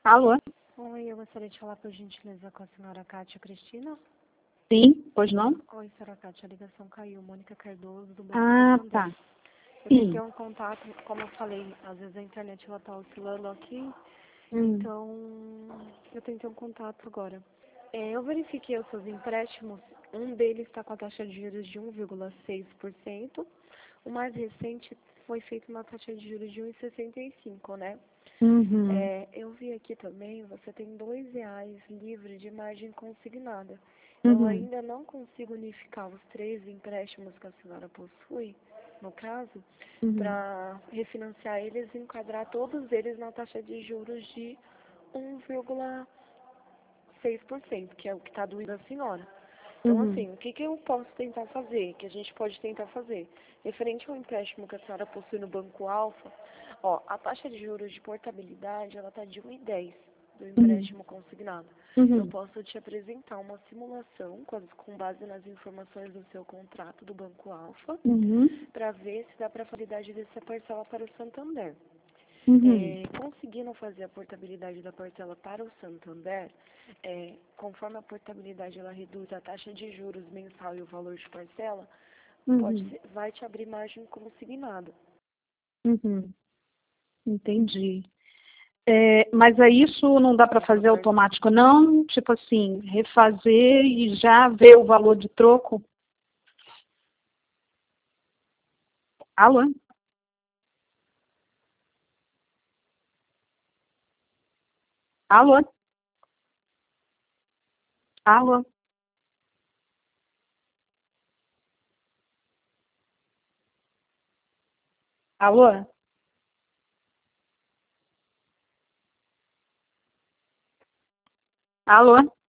Alô? Oi, eu gostaria de falar por gentileza com a senhora Kátia Cristina. Sim, pois não? Oi, senhora Kátia, a ligação caiu. Mônica Cardoso, do Banco Ah, Santander. tá. Eu Sim. tentei um contato, como eu falei, às vezes a internet ela tá oscilando aqui, Hum. então eu tentei um contato agora. Eu verifiquei os seus empréstimos, um deles está com a taxa de juros de 1,6%, o mais recente foi feito na taxa de juros de 1,65, né? Uhum. Eu vi aqui também, você tem R$ 2 livre de margem consignada. Eu Uhum. ainda não consigo unificar os 3 empréstimos que a senhora possui, no caso, Uhum. para refinanciar eles e enquadrar todos eles na taxa de juros de 1,6%, que é o que está doendo a senhora. Então, Uhum. assim, o que eu posso tentar fazer, que a gente pode tentar fazer? Referente ao empréstimo que a senhora possui no Banco Alfa, a taxa de juros de portabilidade, ela está de 1,10 do Uhum. empréstimo consignado. Eu Uhum. posso te apresentar uma simulação com base nas informações do seu contrato do Banco Alfa, Uhum. para ver se dá para a validade dessa parcela para o Santander. Uhum. Conseguindo fazer a portabilidade da parcela para o Santander, conforme a portabilidade ela reduz a taxa de juros mensal e o valor de parcela, Uhum. vai te abrir margem consignada. Uhum. Entendi. Mas aí isso não dá para fazer automático, não? Tipo assim, refazer e já ver o valor de troco? Alô? Alô? Alô? Alô? Alô?